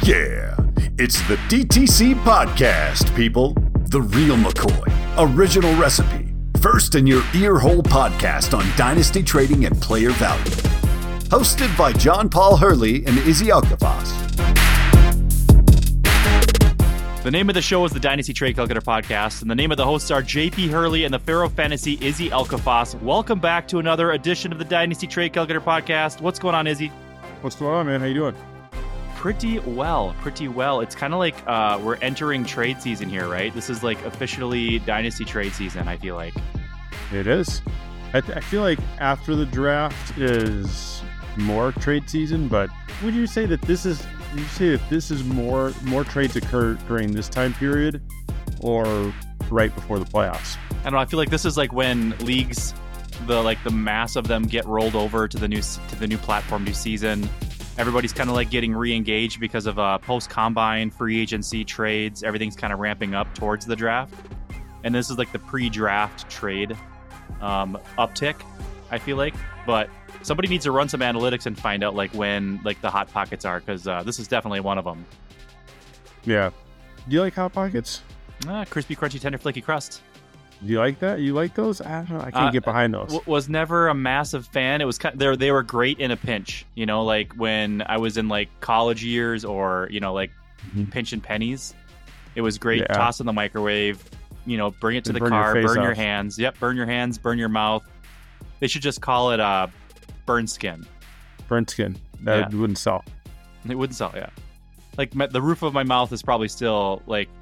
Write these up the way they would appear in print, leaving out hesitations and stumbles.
Yeah, it's the DTC podcast, people. The real McCoy, original recipe, first in your ear hole podcast on dynasty trading and player value. Hosted by John Paul Hurley and Izzy Alcafas. The name of the show is the Dynasty Trade Calculator Podcast, and the name of the hosts are JP Hurley and the Pharaoh Fantasy Izzy Alcafas. Welcome back to another edition of the Dynasty Trade Calculator Podcast. What's going on, Izzy? What's going on, man? How you doing? Pretty well. It's kind of like we're entering trade season here, right? This is like officially Dynasty trade season, I feel like. It is. I feel like after the draft is more trade season, but would you say that this is more trades occurring this time period or right before the playoffs? I don't know. I feel like this is like when leagues, the mass of them get rolled over to the new platform, new season. Everybody's kind of like getting re-engaged because of post-combine, free agency, trades. Everything's kind of ramping up towards the draft. And this is like the pre-draft trade uptick, I feel like. But somebody needs to run some analytics and find out like when like the hot pockets are, because this is definitely one of them. Yeah. Do you like Hot Pockets? Crispy, crunchy, tender, flaky crust. Do you like that? You like those? I don't know. I can't get behind those. Was never a massive fan. It was they were great in a pinch. You know, like when I was in like college years, or pinching pennies. It was great. Yeah. Toss in the microwave. You know, bring it to the car. Burn your hands. Yep, burn your hands. Burn your mouth. They should just call it burn skin. Burn skin. That wouldn't sell. It wouldn't sell. Yeah, like the roof of my mouth is probably still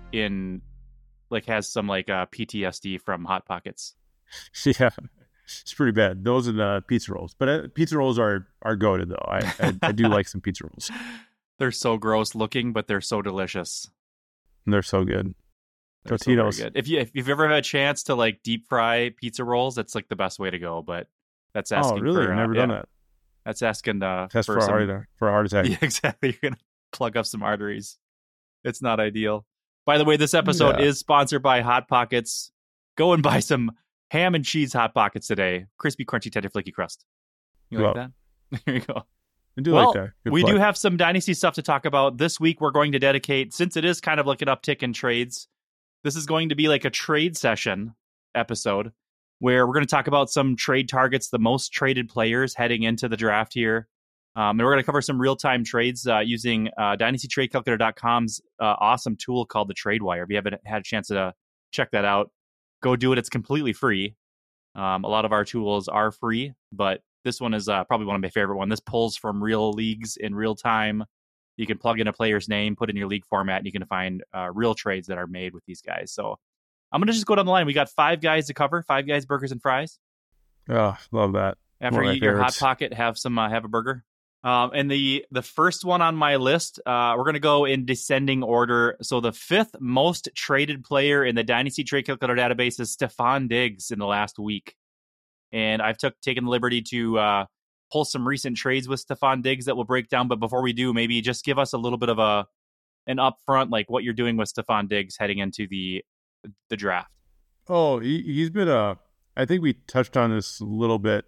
has some PTSD from Hot Pockets. Yeah, it's pretty bad. Those are the pizza rolls, but pizza rolls are goated though. I do like some pizza rolls. They're so gross looking, but they're so delicious. And they're so good. Totinos. So good. If you've ever had a chance to like deep fry pizza rolls, that's like the best way to go. But that's asking. Oh, really? I've never done that. That's asking test for a heart attack. Yeah, exactly. You're gonna plug up some arteries. It's not ideal. By the way, this episode is sponsored by Hot Pockets. Go and buy some ham and cheese Hot Pockets today. Crispy, crunchy, tender, flaky crust. You like that? There you go. I do like that. We do have some Dynasty stuff to talk about. This week, we're going to dedicate, since it is kind of like an uptick in trades, this is going to be like a trade session episode where we're going to talk about some trade targets, the most traded players heading into the draft here. And we're going to cover some real-time trades using DynastyTradeCalculator.com's awesome tool called the TradeWire. If you haven't had a chance to check that out, go do it. It's completely free. A lot of our tools are free, but this one is probably one of my favorite ones. This pulls from real leagues in real time. You can plug in a player's name, put in your league format, and you can find real trades that are made with these guys. So I'm going to just go down the line. We got 5 guys to cover, 5 guys, burgers, and fries. Oh, love that. After you eat your Hot Pocket, have a burger. And the first one on my list, we're going to go in descending order. So the 5th most traded player in the Dynasty Trade Calculator database is Stefon Diggs in the last week. And I've taken the liberty to pull some recent trades with Stefon Diggs that we'll break down. But before we do, maybe just give us a little bit of an upfront, like what you're doing with Stefon Diggs heading into the draft. Oh, he's been I think we touched on this a little bit.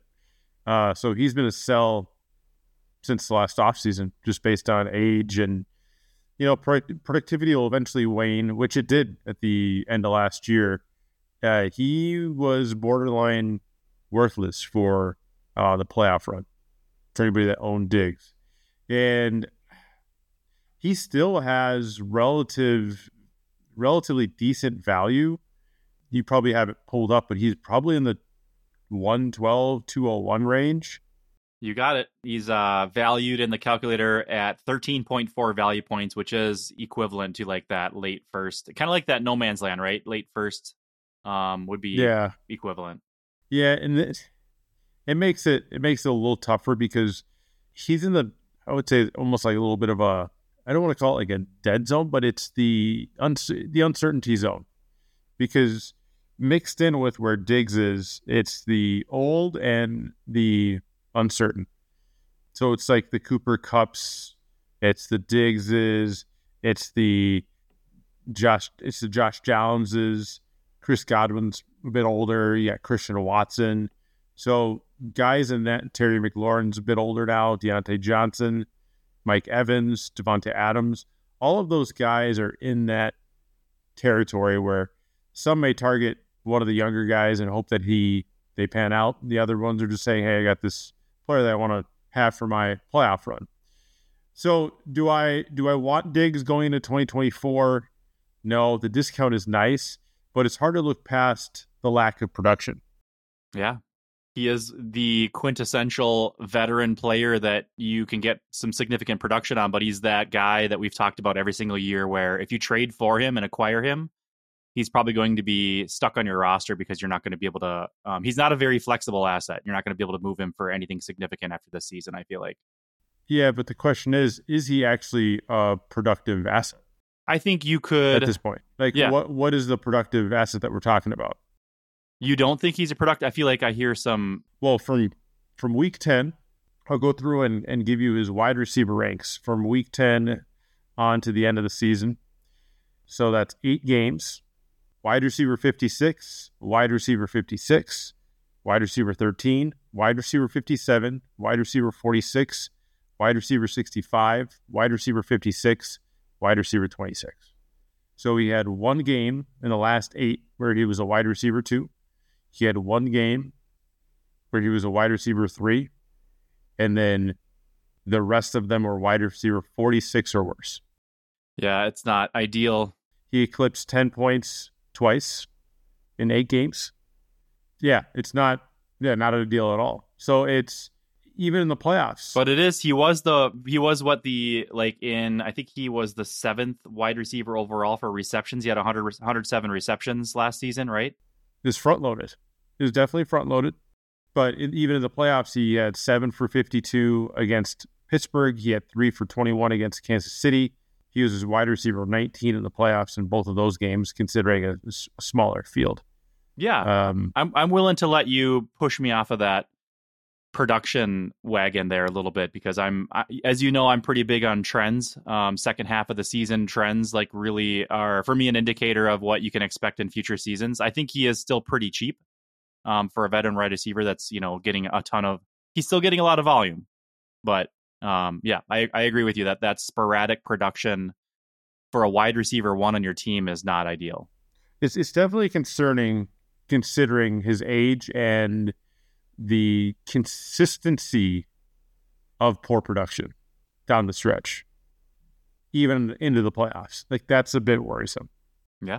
So he's been a sell since the last offseason, just based on age and, productivity will eventually wane, which it did at the end of last year. He was borderline worthless for the playoff run for anybody that owned Diggs. And he still has relatively decent value. You probably have it pulled up, but he's probably in the 112, 201 range. You got it. He's valued in the calculator at 13.4 value points, which is equivalent to like that late first, kind of like that no man's land, right? Late first would be equivalent. Yeah, and it makes it a little tougher because he's in I would say almost like a little bit of I don't want to call it like a dead zone, but it's the uncertainty zone, because mixed in with where Diggs is, it's the old and the uncertain. So it's like the Cooper Kupps, it's the Diggses, it's the Josh Joneses, Chris Godwin's a bit older. You got Christian Watson. So guys in that, Terry McLaurin's a bit older now, Deontay Johnson, Mike Evans, Devontae Adams, all of those guys are in that territory where some may target one of the younger guys and hope that they pan out. The other ones are just saying, hey, I got this player that I want to have for my playoff run. So do I want Diggs going into 2024? No, the discount is nice, but it's hard to look past the lack of production. Yeah. He is the quintessential veteran player that you can get some significant production on, but he's that guy that we've talked about every single year where if you trade for him and acquire him, he's probably going to be stuck on your roster because you're not going to be able to he's not a very flexible asset. You're not going to be able to move him for anything significant after this season, I feel like. Yeah, but the question is he actually a productive asset? I think you could at this point. Like, yeah. What is the productive asset that we're talking about? You don't think he's a productive? I feel like I hear some. Well, from week 10, I'll go through and give you his wide receiver ranks from week 10 on to the end of the season. So that's 8 games. Wide receiver 56, wide receiver 56, wide receiver 13, wide receiver 57, wide receiver 46, wide receiver 65, wide receiver 56, wide receiver 26. So he had one game in the last 8 where he was a wide receiver 2. He had one game where he was a wide receiver 3. And then the rest of them were wide receiver 46 or worse. Yeah, it's not ideal. He eclipsed 10 points twice in 8 games. Yeah, it's not a deal at all. So it's even in the playoffs. But it is, he was I think he was the 7th wide receiver overall for receptions. He had 107 receptions last season, right? It's front-loaded. It was definitely front-loaded. But even in the playoffs, he had 7 for 52 against Pittsburgh. He had 3 for 21 against Kansas City. He was his wide receiver 19 in the playoffs in both of those games, considering a smaller field. Yeah, I'm willing to let you push me off of that production wagon there a little bit because as you know, I'm pretty big on trends. Second half of the season trends like really are for me an indicator of what you can expect in future seasons. I think he is still pretty cheap for a veteran wide receiver that's getting he's still getting a lot of volume, but yeah, I agree with you that sporadic production for a wide receiver 1 on your team is not ideal. It's definitely concerning considering his age and the consistency of poor production down the stretch, even into the playoffs. Like, that's a bit worrisome. Yeah,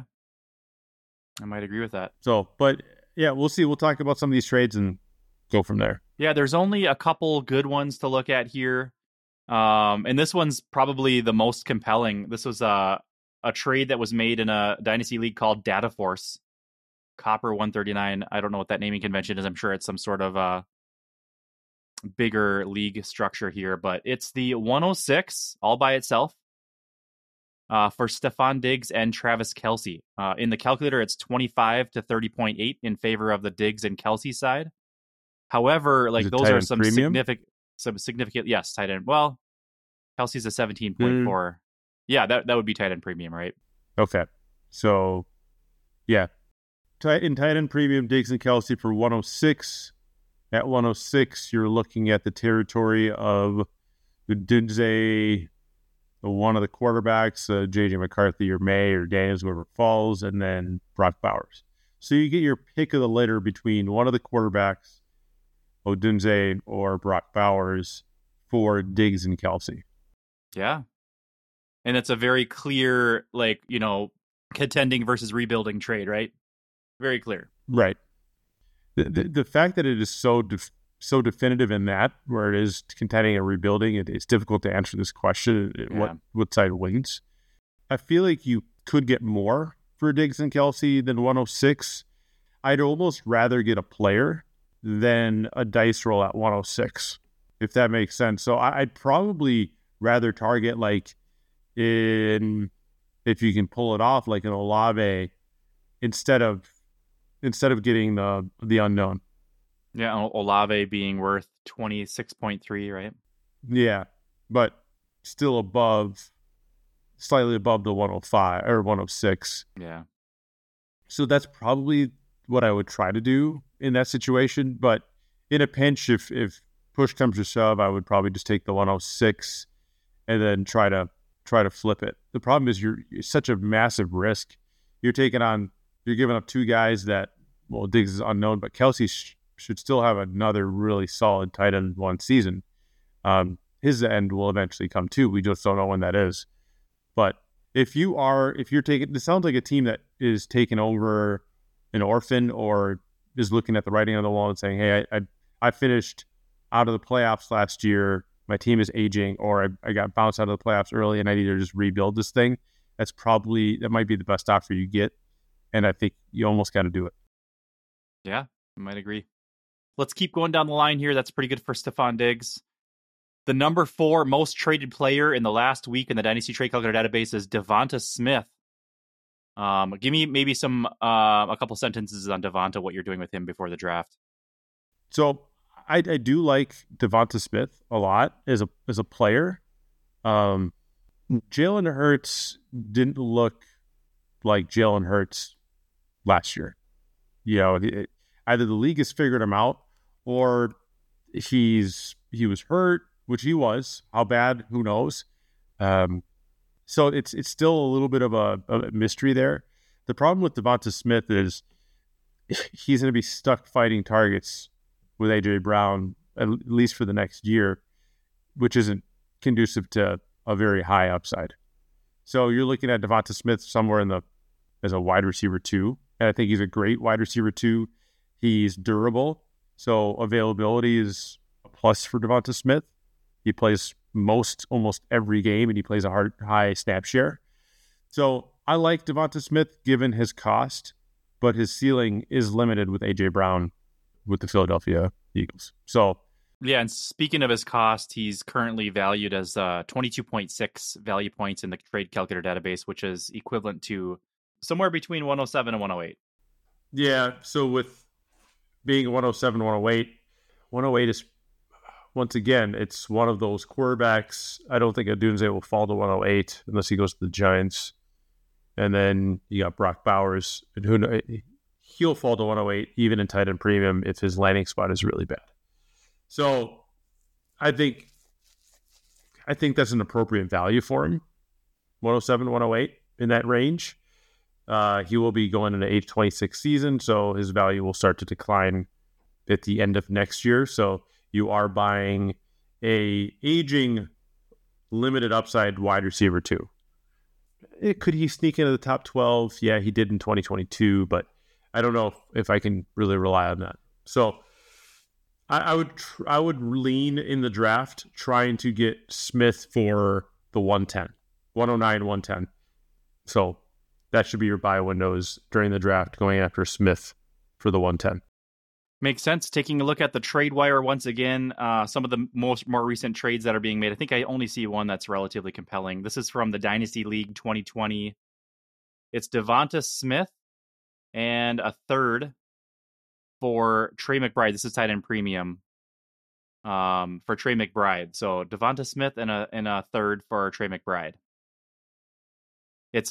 I might agree with that. So, but yeah, we'll see. We'll talk about some of these trades and go from there. Yeah, there's only a couple good ones to look at here. And this one's probably the most compelling. This was a trade that was made in a dynasty league called DataForce. Copper 139. I don't know what that naming convention is. I'm sure it's some sort of bigger league structure here, but it's the 106 all by itself for Stefon Diggs and Travis Kelce. In the calculator, it's 25 to 30.8 in favor of the Diggs and Kelce side. However, like those are some significant, yes, tight end. Well, Kelce's a 17.4. Yeah, that would be tight end premium, right? Okay. So, yeah. In tight end premium, Diggs and Kelce for 106. At 106, you're looking at the territory of Dunze, one of the quarterbacks, J.J. McCarthy or May or Daniels, whoever falls, and then Brock Bowers. So you get your pick of the litter between one of the quarterbacks, Odunze or Brock Bowers, for Diggs and Kelce. Yeah. And it's a very clear, contending versus rebuilding trade, right? Very clear. Right. The fact that it is so definitive in that, where it is contending and rebuilding, it's difficult to answer this question. Yeah. What side wins? I feel like you could get more for Diggs and Kelce than 106. I'd almost rather get a player than a dice roll at 106, if that makes sense. So I'd probably rather target if you can pull it off, like an Olave instead of getting the unknown. Yeah, Olave being worth 26.3, right? Yeah, but still slightly above the 105 or 106. Yeah. So that's probably what I would try to do in that situation. But in a pinch, if push comes to shove, I would probably just take the 106 and then try to try to flip it. The problem is you're such a massive risk. You're giving up two guys that, well, Diggs is unknown, but Kelsey should still have another really solid tight end one season. His end will eventually come too. We just don't know when that is. But if you're taking, it sounds like a team that is taking over an orphan or is looking at the writing on the wall and saying, hey, I finished out of the playoffs last year. My team is aging, or I got bounced out of the playoffs early and I need to just rebuild this thing. That might be the best offer you get. And I think you almost got to do it. Yeah, I might agree. Let's keep going down the line here. That's pretty good for Stefon Diggs. The number 4 most traded player in the last week in the Dynasty Trade Calculator database is Devonta Smith. Give me maybe a couple sentences on Devonta, what you're doing with him before the draft. So I do like Devonta Smith a lot as a player. Jalen Hurts didn't look like Jalen Hurts last year. Either the league has figured him out, or he was hurt, which he was. How bad? Who knows? So it's still a little bit of a mystery there. The problem with Devonta Smith is he's going to be stuck fighting targets with A.J. Brown, at least for the next year, which isn't conducive to a very high upside. So you're looking at Devonta Smith somewhere as a wide receiver 2, and I think he's a great wide receiver 2. He's durable, so availability is a plus for Devonta Smith. He plays almost every game, and he plays a high snap share. So I like Devonta Smith given his cost, but his ceiling is limited with A.J. Brown with the Philadelphia Eagles. So yeah, and speaking of his cost, he's currently valued as 22.6 value points in the trade calculator database, which is equivalent to somewhere between 107 and 108. Yeah, so with being 107, 108 is, once again, it's one of those quarterbacks. I don't think Odunze will fall to 108 unless he goes to the Giants. And then you got Brock Bowers, and who knows, he'll fall to 108 even in tight end premium if his landing spot is really bad. So I think that's an appropriate value for him. 107, 108 in that range. He will be going into age 26 season, so his value will start to decline at the end of next year. So you are buying a aging, limited upside wide receiver 2. Could he sneak into the top 12? Yeah, he did in 2022, but I don't know if I can really rely on that. So I would lean in the draft trying to get Smith for the 110, 109, 110. So that should be your buy windows during the draft, going after Smith for the 110. Makes sense. Taking a look at the trade wire once again, some of the more recent trades that are being made. I think I only see one that's relatively compelling. This is from the Dynasty League 2020. It's Devonta Smith and a third for Trey McBride. This is tight end premium for Trey McBride. So Devonta Smith and a third for Trey McBride. It's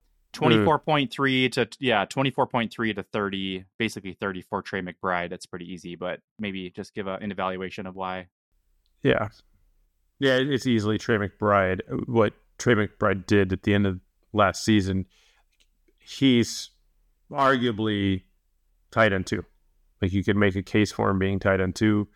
24.3 to 24.3 to 30, basically 30 for Trey McBride. That's pretty easy, but maybe just give an evaluation of why. Yeah, it's easily Trey McBride. What Trey McBride did at the end of last season, he's arguably tight end 2. Like, you could make a case for him being tight end 2.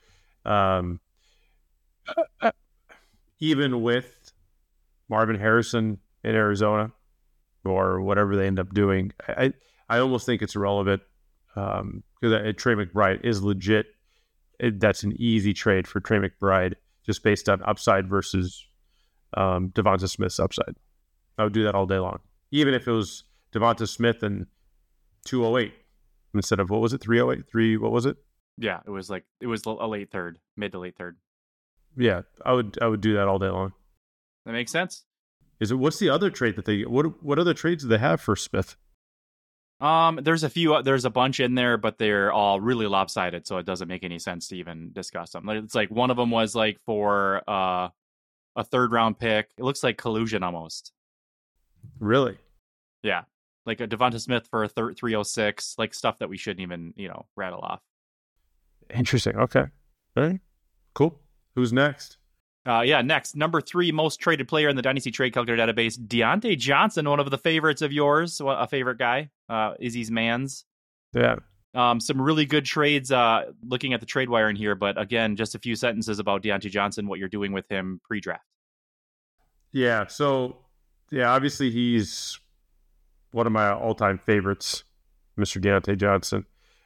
Even with Marvin Harrison in Arizona, or whatever they end up doing, I almost think it's irrelevant because Trey McBride is legit. That's an easy trade for Trey McBride just based on upside versus Devonta Smith's upside. I would do that all day long, even if it was Devonta Smith and 208 instead of, what was it, 308? What was it? Yeah, it was a late third, mid to late third. Yeah, I would do that all day long. That makes sense. What's the other trade that they what other trades do they have for Smith? There's a bunch in there, but they're all really lopsided, so it doesn't make any sense to even discuss them. It's like one of them was like for a third round pick. It looks like collusion almost. Really? Yeah, like a Devonta Smith for a 306, like stuff that we shouldn't even rattle off. Interesting. Okay. All right. Cool. Who's next? Next, number 3 most traded player in the Dynasty Trade Calculator database, Diontae Johnson, one of the favorites of yours, a favorite guy, Izzy's man's. Yeah. Some really good trades looking at the trade wire in here, but again, just a few sentences about Diontae Johnson, what you're doing with him pre-draft. Yeah, so, obviously he's one of my all-time favorites, Mr. Diontae Johnson.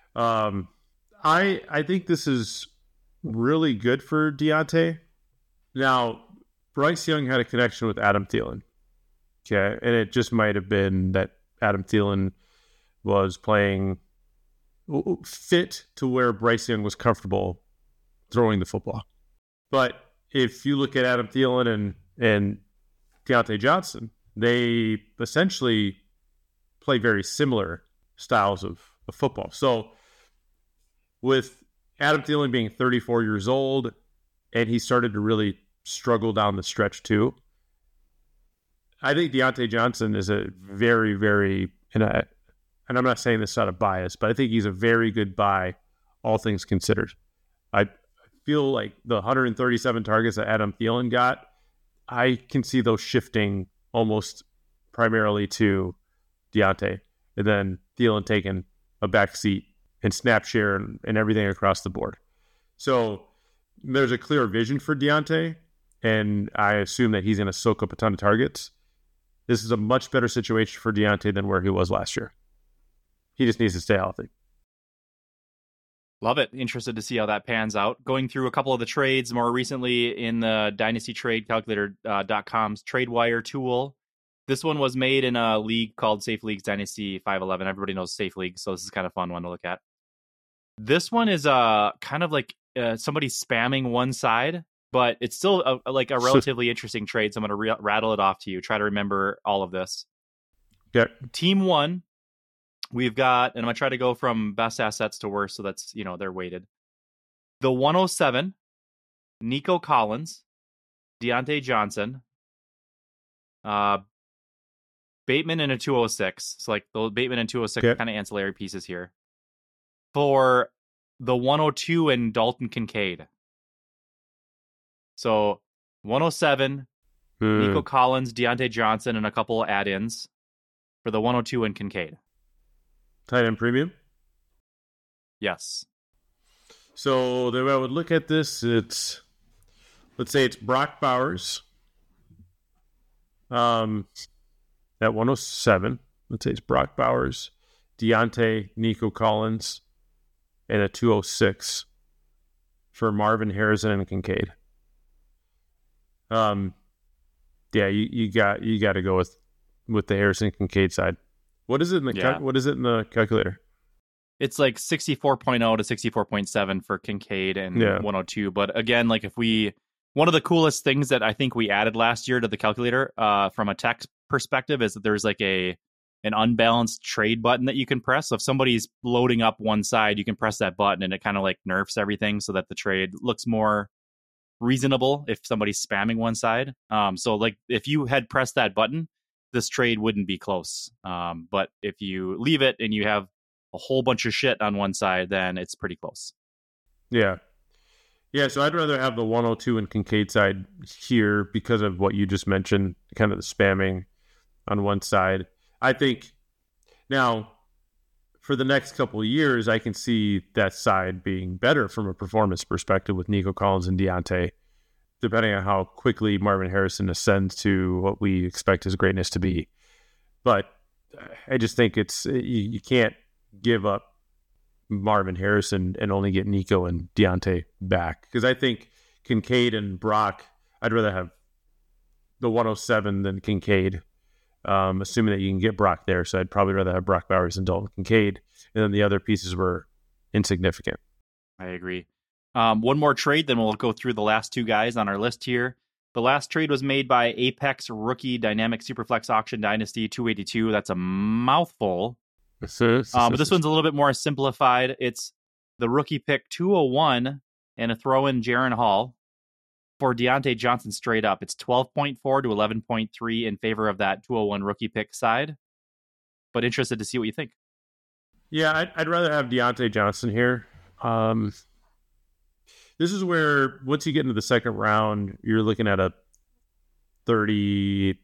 I think this is really good for Diontae. Now, Bryce Young had a connection with Adam Thielen. Okay, and it just might have been that Adam Thielen was playing fit to where Bryce Young was comfortable throwing the football. But if you look at Adam Thielen and Diontae Johnson, they essentially play very similar styles of football. So with Adam Thielen being 34 years old, and he started to really struggle down the stretch too, I think Diontae Johnson is a very, very, and I'm not saying this out of bias, but I think he's a very good buy, all things considered. I feel like the 137 targets that Adam Thielen got, I can see those shifting almost primarily to Diontae, and then Thielen taking a back seat and snap share and everything across the board. So there's a clear vision for Diontae, and I assume that he's going to soak up a ton of targets. This is a much better situation for Diontae than where he was last year. He just needs to stay healthy. Love it. Interested to see how that pans out. Going through a couple of the trades more recently in the Dynasty Trade Calculator.com's Trade Wire tool. This one was made in a league called Safe Leagues Dynasty 511. Everybody knows Safe League, so this is kind of fun one to look at. This one is kind of like somebody spamming one side, but it's still a relatively interesting trade. So I'm going to rattle it off to you. Try to remember all of this. Yeah. Team 1, we've got, and I'm going to try to go from best assets to worst, so that's, they're weighted. The 107, Nico Collins, Diontae Johnson, Bateman, and a 206. So like the Bateman and 206 kind of ancillary pieces here. For the 102 and Dalton Kincaid. So 107, Nico Collins, Diontae Johnson, and a couple add-ins for the 102 and Kincaid. Tight end premium? Yes. So the way I would look at this, let's say it's Brock Bowers. At 107, let's say it's Brock Bowers, Diontae, Nico Collins, and a 206 for Marvin Harrison and Kincaid. You got to go with the Harrison Kincaid side. What is it in the what is it in the calculator? It's like 64.0 to 64.7 for Kincaid and 102. But again, like one of the coolest things that I think we added last year to the calculator from a tech perspective is that there's like an unbalanced trade button that you can press. So if somebody's loading up one side, you can press that button and it kind of like nerfs everything so that the trade looks more reasonable if somebody's spamming one side. So like if you had pressed that button, this trade wouldn't be close. But if you leave it and you have a whole bunch of shit on one side, then it's pretty close. Yeah. Yeah, so I'd rather have the 102 and Kincaid side here because of what you just mentioned, kind of the spamming on one side. I think now for the next couple of years, I can see that side being better from a performance perspective with Nico Collins and Diontae, depending on how quickly Marvin Harrison ascends to what we expect his greatness to be. But I just think you can't give up Marvin Harrison and only get Nico and Diontae back. Because I think Kincaid and Brock, I'd rather have the 107 than Kincaid, assuming that you can get Brock there. So I'd probably rather have Brock Bowers and Dalton Kincaid. And then the other pieces were insignificant. I agree. One more trade, then we'll go through the last two guys on our list here. The last trade was made by Apex Rookie Dynamic Superflex Auction Dynasty 282. That's a mouthful. But this one's a little bit more simplified. It's the rookie pick 201 and a throw in Jaren Hall for Diontae Johnson straight up. It's 12.4 to 11.3 in favor of that 201 rookie pick side. But interested to see what you think. Yeah, I'd rather have Diontae Johnson here. There's This is where once you get into the second round, you're looking at a 30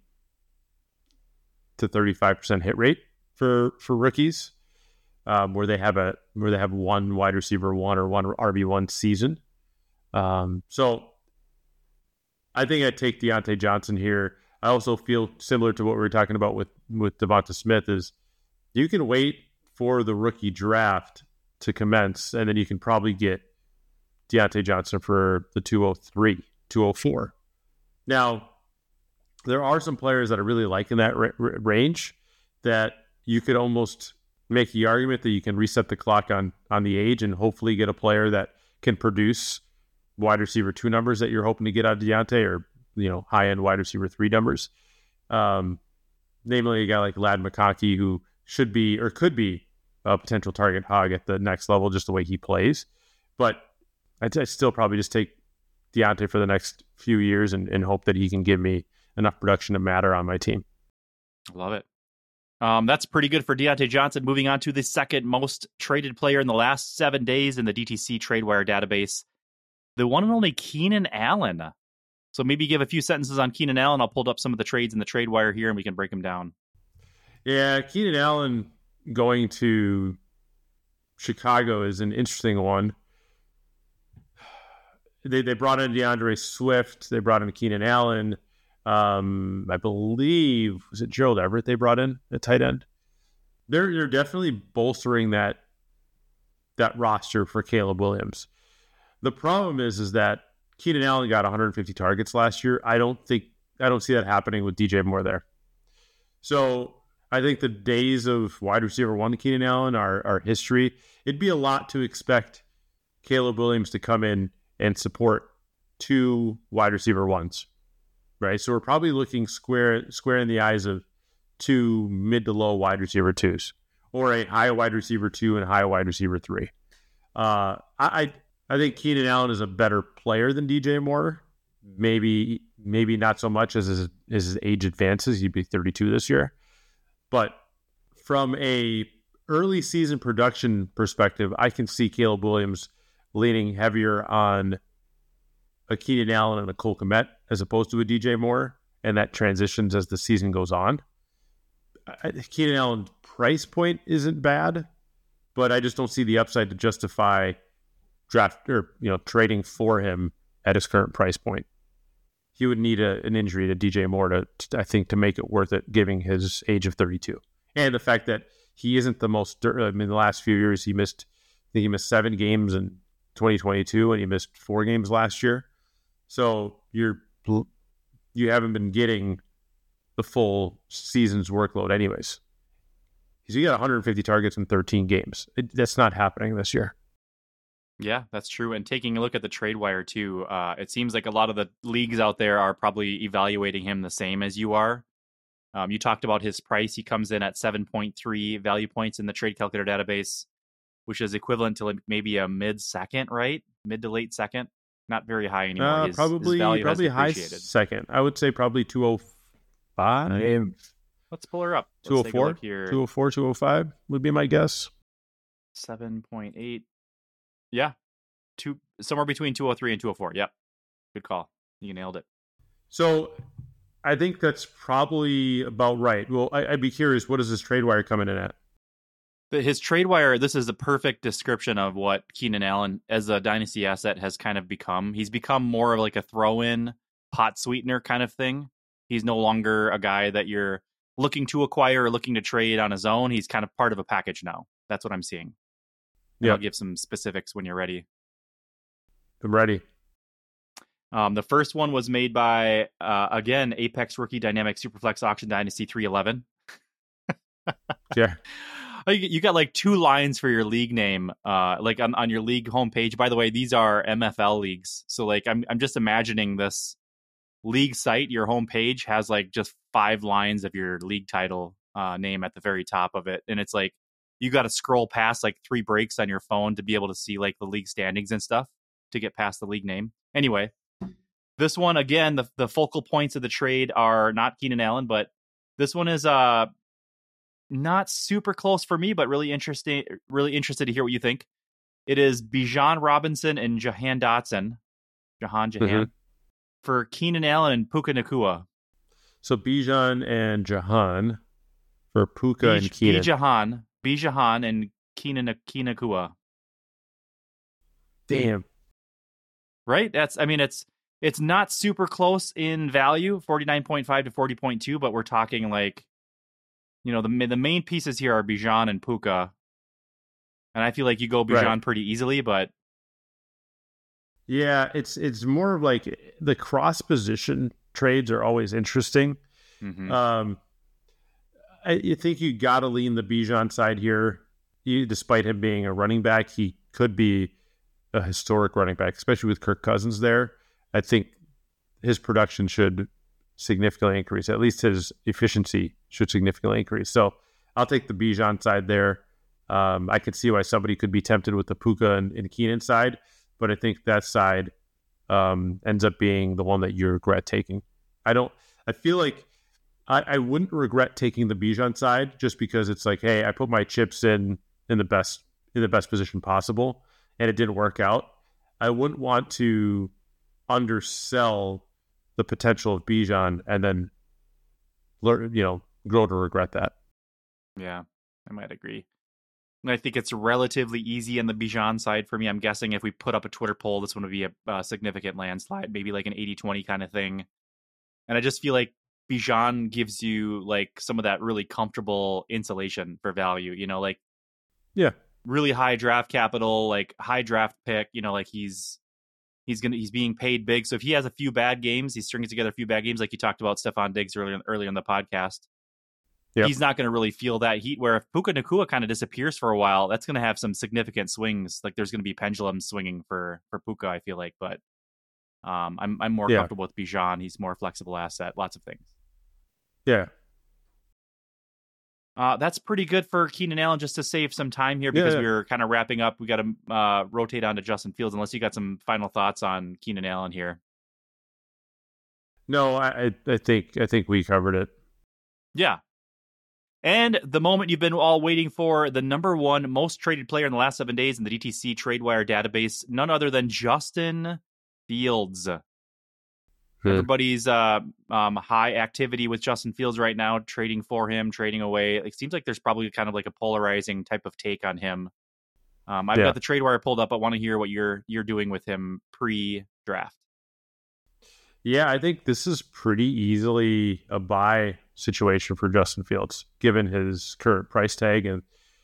to 35% hit rate for rookies, where they have one wide receiver one or one RB1 season. So I think I'd take Deontay Johnson here. I also feel similar to what we were talking about with Devonta Smith is you can wait for the rookie draft to commence, and then you can probably get Deontay Johnson for the 203, 204. Now, there are some players that I really like in that range that you could almost make the argument that you can reset the clock on the age and hopefully get a player that can produce wide receiver 2 numbers that you're hoping to get out of Deontay, or high-end wide receiver 3 numbers. Namely a guy like Ladd McConkey, who should be or could be a potential target hog at the next level, just the way he plays. But I'd still probably just take Deontay for the next few years and hope that he can give me enough production to matter on my team. Love it. That's pretty good for Deontay Johnson. Moving on to the second most traded player in the last 7 days in the DTC TradeWire database, the one and only Keenan Allen. So maybe give a few sentences on Keenan Allen. I'll pull up some of the trades in the TradeWire here, and we can break them down. Yeah, Keenan Allen going to Chicago is an interesting one. They brought in DeAndre Swift. They brought in Keenan Allen. I believe, was it Gerald Everett they brought in at tight end? They're definitely bolstering that roster for Caleb Williams. The problem is that Keenan Allen got 150 targets last year. I don't see that happening with DJ Moore there. So I think the days of wide receiver 1 to Keenan Allen are history. It'd be a lot to expect Caleb Williams to come in and support 2 wide receiver 1s, right? So we're probably looking square in the eyes of 2 mid to low wide receiver 2s, or a high wide receiver 2 and a high wide receiver 3. I think Keenan Allen is a better player than DJ Moore. Maybe not so much as his age advances. He'd be 32 this year. But from a early season production perspective, I can see Caleb Williams leaning heavier on a Keenan Allen and a Cole Kmet as opposed to a DJ Moore, and that transitions as the season goes on. Keenan Allen's price point isn't bad, but I just don't see the upside to justify draft or trading for him at his current price point. He would need an injury to DJ Moore to make it worth it, given his age of 32, and the fact that he isn't the most. In the last few years, he missed 7 games in 2022, and he missed 4 games last year. So you haven't been getting the full season's workload, anyways. He got 150 targets in 13 games. That's not happening this year. Yeah, that's true. And taking a look at the TradeWire too, it seems like a lot of the leagues out there are probably evaluating him the same as you are. You talked about his price. He comes in at 7.3 value points in the trade calculator database, which is equivalent to maybe a mid-second, right? Mid to late second. Not very high anymore. His value probably high second. I would say probably 205. Let's pull her up. 204 here. 204, 205 would be my guess. 7.8. Yeah, somewhere between 203 and 204. Yep, good call. You nailed it. So I think that's probably about right. Well, I'd be curious, what is his TradeWire coming in at? His TradeWire, this is the perfect description of what Keenan Allen as a dynasty asset has kind of become. He's become more of like a throw-in pot sweetener kind of thing. He's no longer a guy that you're looking to acquire or looking to trade on his own. He's kind of part of a package now. That's what I'm seeing. Yeah, I'll give some specifics when you're ready. I'm ready. The first one was made by, again, Apex Rookie Dynamic Superflex Auction Dynasty 311. Yeah. You got like 2 lines for your league name, like on your league homepage. By the way, these are MFL leagues. So like I'm just imagining this league site, your homepage has like just 5 lines of your league title name at the very top of it. And it's like, you got to scroll past like 3 breaks on your phone to be able to see like the league standings and stuff to get past the league name. Anyway, this one, again, the focal points of the trade are not Keenan Allen, but this one is not super close for me, but really interested to hear what you think. It is Bijan Robinson and Jahan Dotson. Jahan. For Keenan Allen and Puka Nacua. So Bijan and Jahan for Puka and Keenan. Bijan and Keenan Nacua. Damn. Right? It's not super close in value, 49.5 to 40.2, but we're talking like, the main pieces here are Bijan and Puka. And I feel like you go Bijan pretty easily, but yeah, it's more of like the cross position trades are always interesting. Mm-hmm. I think you got to lean the Bijan side here. Despite him being a running back, he could be a historic running back, especially with Kirk Cousins there. I think his production should significantly increase. At least his efficiency should significantly increase. So I'll take the Bijan side there. I could see why somebody could be tempted with the Puka and Keenan side, but I think that side ends up being the one that you regret taking. I feel like I wouldn't regret taking the Bijan side just because it's like, hey, I put my chips in the best position possible, and it didn't work out. I wouldn't want to undersell the potential of Bijan and then grow to regret that. Yeah, I might agree. And I think it's relatively easy on the Bijan side for me. I'm guessing if we put up a Twitter poll, this one would be a significant landslide, maybe like an 80-20 kind of thing. And I just feel like Bijan gives you like some of that really comfortable insulation for value, really high draft capital, like high draft pick, like he's being paid big. So if he has a few bad games, he's stringing together a few bad games, like you talked about Stephon Diggs earlier in the podcast. Yep. He's not going to really feel that heat. Where if Puka Nacua kind of disappears for a while, that's going to have some significant swings. Like there's going to be pendulum swinging for Puka, I feel like. But I'm more comfortable with Bijan. He's more flexible asset. Lots of things. Yeah. That's pretty good for Keenan Allen, just to save some time here because we're kind of wrapping up. We got to rotate on to Justin Fields, unless you got some final thoughts on Keenan Allen here. No, I think we covered it. Yeah. And the moment you've been all waiting for, the number one most traded player in the last 7 days in the DTC TradeWire database, none other than Justin Fields. Everybody's high activity with Justin Fields right now, trading for him, trading away. It seems like there's probably kind of like a polarizing type of take on him. I've got the TradeWire pulled up. I want to hear what you're doing with him pre-draft. Yeah, I think this is pretty easily a buy situation for Justin Fields, given his current price tag and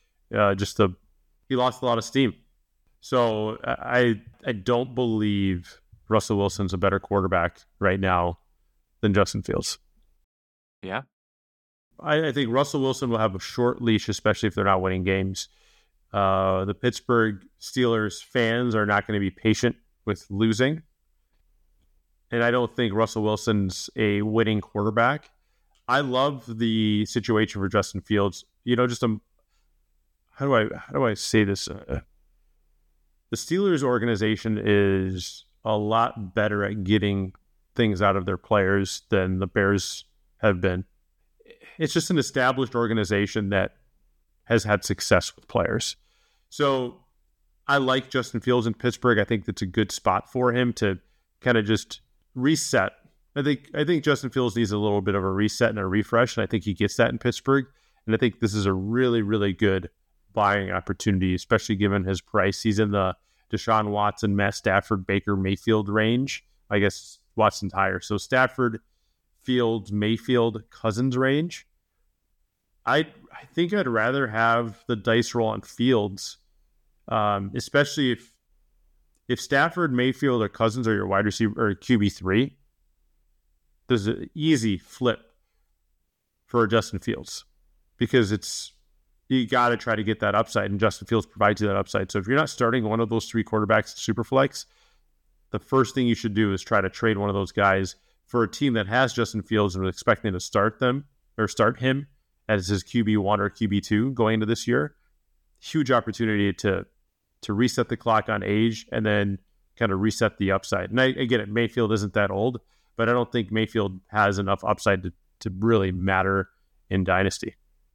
he lost a lot of steam. So I don't believe Russell Wilson's a better quarterback right now than Justin Fields. Yeah. I think Russell Wilson will have a short leash, especially if they're not winning games. The Pittsburgh Steelers fans are not going to be patient with losing. And I don't think Russell Wilson's a winning quarterback. I love the situation for Justin Fields. How do I say this? The Steelers organization is a lot better at getting things out of their players than the Bears have been. It's just an established organization that has had success with players. So I like Justin Fields in Pittsburgh. I think that's a good spot for him to kind of just reset. I think Justin Fields needs a little bit of a reset and a refresh, and I think he gets that in Pittsburgh. And I think this is a really, really good buying opportunity, especially given his price. He's in the Deshaun Watson, Matt Stafford, Baker Mayfield range. I guess Watson's higher. So Stafford, Fields, Mayfield, Cousins range. I think I'd rather have the dice roll on Fields, especially if Stafford, Mayfield, or Cousins are your wide receiver or QB3. There's an easy flip for Justin Fields because you got to try to get that upside, and Justin Fields provides you that upside. So if you're not starting one of those three quarterbacks in Superflex, the first thing you should do is try to trade one of those guys for a team that has Justin Fields and is expecting to start him as his QB1 or QB2 going into this year. Huge opportunity to reset the clock on age and then kind of reset the upside. And I get it, Mayfield isn't that old, but I don't think Mayfield has enough upside to really matter in Dynasty.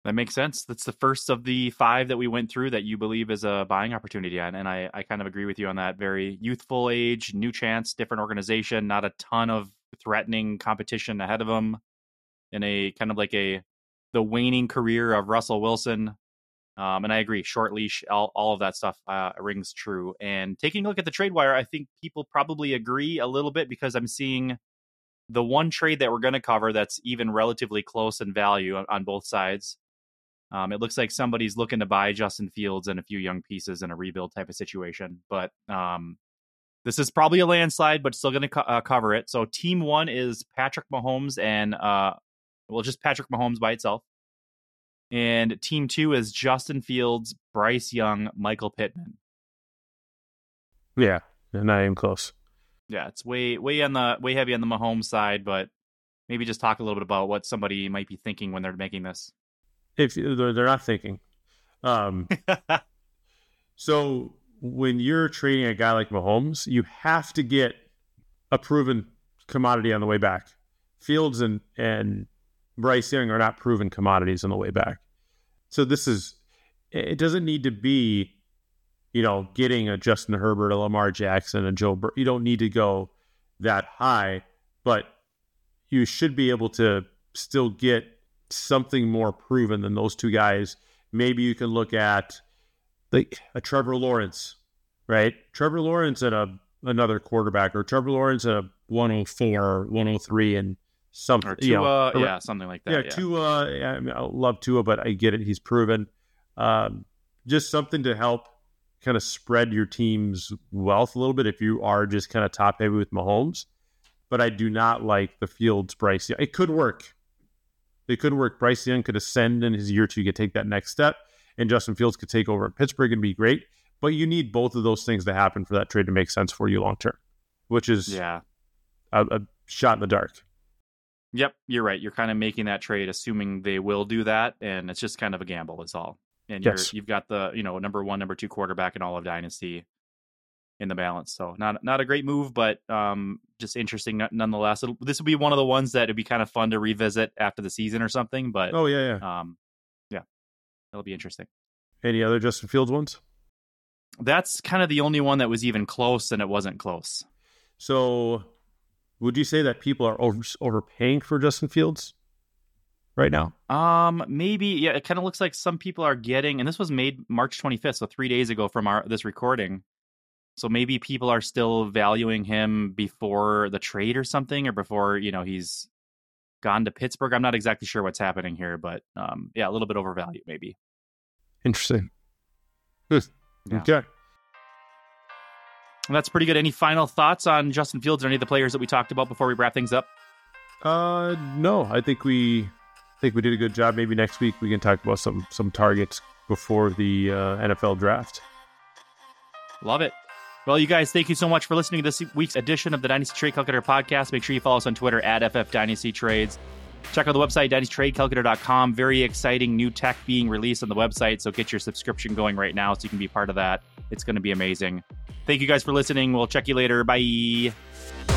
That makes sense. That's the first of the 5 that we went through that you believe is a buying opportunity. And I kind of agree with you on that. Very youthful age, new chance, different organization, not a ton of threatening competition ahead of him, in a kind of like the waning career of Russell Wilson. And I agree, short leash, all of that stuff rings true. And taking a look at the trade wire, I think people probably agree a little bit, because I'm seeing the one trade that we're going to cover that's even relatively close in value on both sides. It looks like somebody's looking to buy Justin Fields and a few young pieces in a rebuild type of situation. But this is probably a landslide, but still going to cover it. So team 1 is Patrick Mahomes and, just Patrick Mahomes by itself. And team 2 is Justin Fields, Bryce Young, Michael Pittman. Yeah, and I am close. Yeah, it's way heavy on the Mahomes side, but maybe just talk a little bit about what somebody might be thinking when they're making this. If they're not thinking. So when you're trading a guy like Mahomes, you have to get a proven commodity on the way back. Fields and Bryce Young are not proven commodities on the way back. So it doesn't need to be, getting a Justin Herbert, a Lamar Jackson, a Joe Burrow. You don't need to go that high, but you should be able to still get something more proven than those 2 guys. Maybe you can look at a Trevor Lawrence, right? Trevor Lawrence and another quarterback, or Trevor Lawrence and a 104, 103, and something. Or Tua, something like that. Yeah, Tua. I love Tua, but I get it. He's proven. Just something to help kind of spread your team's wealth a little bit if you are just kind of top heavy with Mahomes. But I do not like the Fields Bryce Young. It could work. Bryce Young could ascend in his year 2, could take that next step, and Justin Fields could take over in Pittsburgh and be great. But you need both of those things to happen for that trade to make sense for you long term, which is a shot in the dark. Yep, you're right. You're kind of making that trade assuming they will do that, and it's just kind of a gamble is all. And you've got the number 1, number 2 quarterback in all of Dynasty in the balance. So not a great move, but just interesting nonetheless. This will be one of the ones that would be kind of fun to revisit after the season or something. But it'll be interesting. Any other Justin Fields ones? That's kind of the only one that was even close, and it wasn't close. So would you say that people are overpaying for Justin Fields right now? Maybe. Yeah, it kind of looks like some people are getting, and this was made March 25th, so 3 days ago from this recording. So maybe people are still valuing him before the trade or something, or before, he's gone to Pittsburgh. I'm not exactly sure what's happening here, but a little bit overvalued maybe. Interesting. Good. Yeah. Okay. Well, that's pretty good. Any final thoughts on Justin Fields or any of the players that we talked about before we wrap things up? No, I think we did a good job. Maybe next week we can talk about some targets before the NFL draft. Love it. Well, you guys, thank you so much for listening to this week's edition of the Dynasty Trade Calculator podcast. Make sure you follow us on Twitter at FFDynastyTrades. Check out the website, DynastyTradeCalculator.com. Very exciting new tech being released on the website, so get your subscription going right now so you can be part of that. It's going to be amazing. Thank you guys for listening. We'll check you later. Bye.